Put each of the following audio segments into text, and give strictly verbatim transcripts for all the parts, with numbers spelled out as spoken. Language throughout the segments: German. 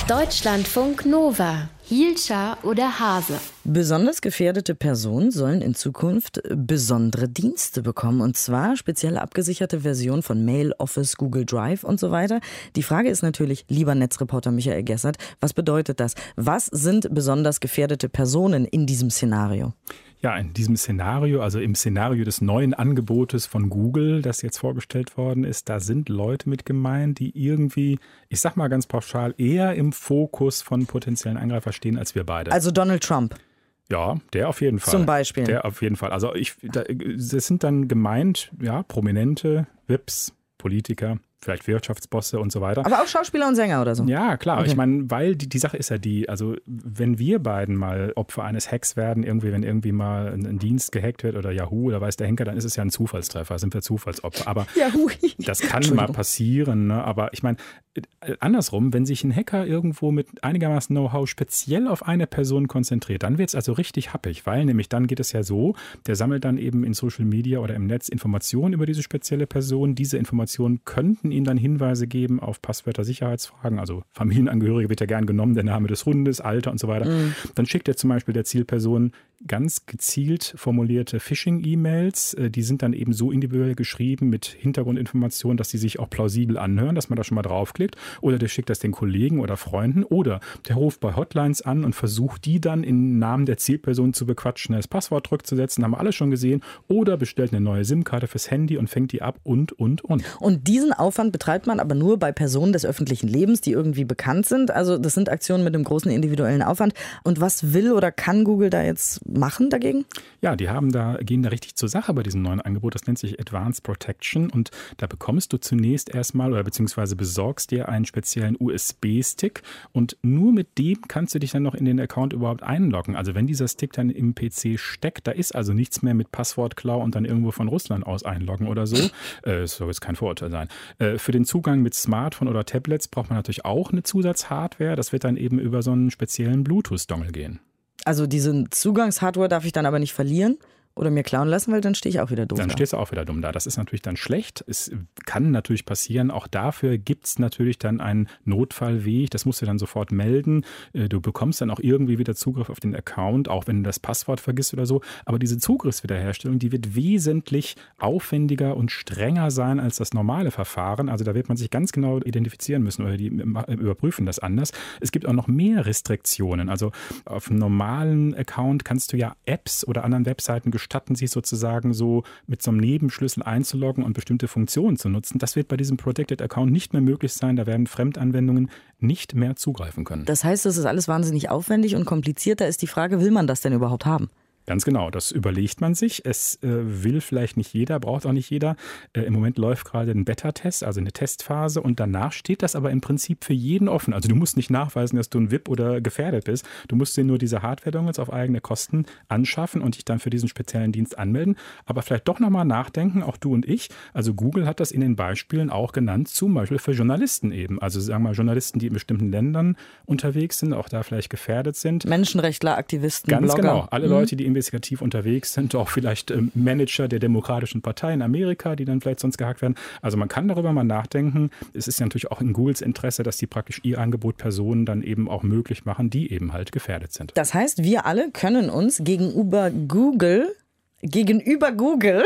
Deutschlandfunk Nova. Hielscher oder Hase? Besonders gefährdete Personen sollen in Zukunft besondere Dienste bekommen. Und zwar speziell abgesicherte Versionen von Mail, Office, Google Drive und so weiter. Die Frage ist natürlich, lieber Netzreporter Michael Gessert, was bedeutet das? Was sind besonders gefährdete Personen in diesem Szenario? Ja, in diesem Szenario, also im Szenario des neuen Angebotes von Google, das jetzt vorgestellt worden ist, da sind Leute mit gemeint, die irgendwie, ich sag mal ganz pauschal, eher im Fokus von potenziellen Angreifern stehen als wir beide. Also Donald Trump. Ja, der auf jeden Fall. Zum Beispiel. Der auf jeden Fall. Also ich, da, das sind dann gemeint, ja, Prominente, V I Ps, Politiker, vielleicht Wirtschaftsbosse und so weiter. Aber auch Schauspieler und Sänger oder so? Ja, klar. Okay. Ich meine, weil die, die Sache ist ja die, also wenn wir beiden mal Opfer eines Hacks werden, irgendwie, wenn irgendwie mal ein, ein Dienst gehackt wird oder Yahoo oder weiß der Henker, dann ist es ja ein Zufallstreffer, sind wir Zufallsopfer. Aber Yahoo. Das kann mal passieren, ne? Aber ich meine, andersrum, wenn sich ein Hacker irgendwo mit einigermaßen Know-how speziell auf eine Person konzentriert, dann wird es also richtig happig, weil nämlich dann geht es ja so, der sammelt dann eben in Social Media oder im Netz Informationen über diese spezielle Person. Diese Informationen könnten ihnen dann Hinweise geben auf Passwörter, Sicherheitsfragen, also Familienangehörige wird ja gern genommen, der Name des Hundes, Alter und so weiter. Mhm. Dann schickt er zum Beispiel der Zielperson ganz gezielt formulierte Phishing-E-Mails. Die sind dann eben so individuell geschrieben mit Hintergrundinformationen, dass sie sich auch plausibel anhören, dass man da schon mal draufklickt. Oder der schickt das den Kollegen oder Freunden. Oder der ruft bei Hotlines an und versucht, die dann im Namen der Zielperson zu bequatschen, das Passwort rückzusetzen, haben wir alles schon gesehen. Oder bestellt eine neue SIM-Karte fürs Handy und fängt die ab und, und, und. Und diesen Aufwand betreibt man aber nur bei Personen des öffentlichen Lebens, die irgendwie bekannt sind. Also das sind Aktionen mit einem großen individuellen Aufwand. Und was will oder kann Google da jetzt machen dagegen? Ja, die haben da, gehen da richtig zur Sache bei diesem neuen Angebot. Das nennt sich Advanced Protection und da bekommst du zunächst erstmal oder beziehungsweise besorgst dir einen speziellen U S B-Stick und nur mit dem kannst du dich dann noch in den Account überhaupt einloggen. Also wenn dieser Stick dann im P C steckt, da ist also nichts mehr mit Passwortklau und dann irgendwo von Russland aus einloggen oder so. äh, das soll jetzt kein Vorurteil sein. Äh, für den Zugang mit Smartphone oder Tablets braucht man natürlich auch eine Zusatzhardware. Das wird dann eben über so einen speziellen Bluetooth-Dongle gehen. Also diese Zugangshardware darf ich dann aber nicht verlieren oder mir klauen lassen, weil dann stehe ich auch wieder dumm da. Dann stehst du auch wieder dumm da. Das ist natürlich dann schlecht. Es kann natürlich passieren. Auch dafür gibt es natürlich dann einen Notfallweg. Das musst du dann sofort melden. Du bekommst dann auch irgendwie wieder Zugriff auf den Account, auch wenn du das Passwort vergisst oder so. Aber diese Zugriffswiederherstellung, die wird wesentlich aufwendiger und strenger sein als das normale Verfahren. Also da wird man sich ganz genau identifizieren müssen oder die überprüfen das anders. Es gibt auch noch mehr Restriktionen. Also auf einem normalen Account kannst du ja Apps oder anderen Webseiten gestatten, sich sozusagen so mit so einem Nebenschlüssel einzuloggen und bestimmte Funktionen zu nutzen. Das wird bei diesem Protected Account nicht mehr möglich sein. Da werden Fremdanwendungen nicht mehr zugreifen können. Das heißt, das ist alles wahnsinnig aufwendig und kompliziert. Da ist die Frage, will man das denn überhaupt haben? Ganz genau, das überlegt man sich. Es äh, will vielleicht nicht jeder, braucht auch nicht jeder. Äh, Im Moment läuft gerade ein Beta-Test, also eine Testphase und danach steht das aber im Prinzip für jeden offen. Also du musst nicht nachweisen, dass du ein V I P oder gefährdet bist. Du musst dir nur diese Hardware-Dongles auf eigene Kosten anschaffen und dich dann für diesen speziellen Dienst anmelden. Aber vielleicht doch nochmal nachdenken, auch du und ich. Also Google hat das in den Beispielen auch genannt, zum Beispiel für Journalisten eben. Also sagen wir mal Journalisten, die in bestimmten Ländern unterwegs sind, auch da vielleicht gefährdet sind. Menschenrechtler, Aktivisten, Ganz Blogger. genau, alle mhm. Leute, die investigativ unterwegs sind, auch vielleicht ähm, Manager der Demokratischen Partei in Amerika, die dann vielleicht sonst gehackt werden. Also man kann darüber mal nachdenken. Es ist ja natürlich auch in Googles Interesse, dass die praktisch ihr Angebot Personen dann eben auch möglich machen, die eben halt gefährdet sind. Das heißt, wir alle können uns gegenüber Google, gegenüber Google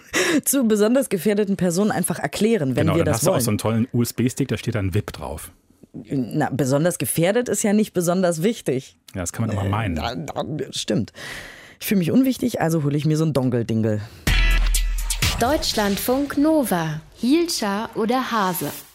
zu besonders gefährdeten Personen einfach erklären, wenn genau, wir dann das hast wollen. Du auch so einen tollen U S B-Stick, da steht dann V I P drauf. Na, besonders gefährdet ist ja nicht besonders wichtig. Ja, das kann man immer meinen. Äh, stimmt. Ich fühle mich unwichtig, also hole ich mir so ein Dongle-Dingle. Deutschlandfunk Nova. Hielscher oder Hase?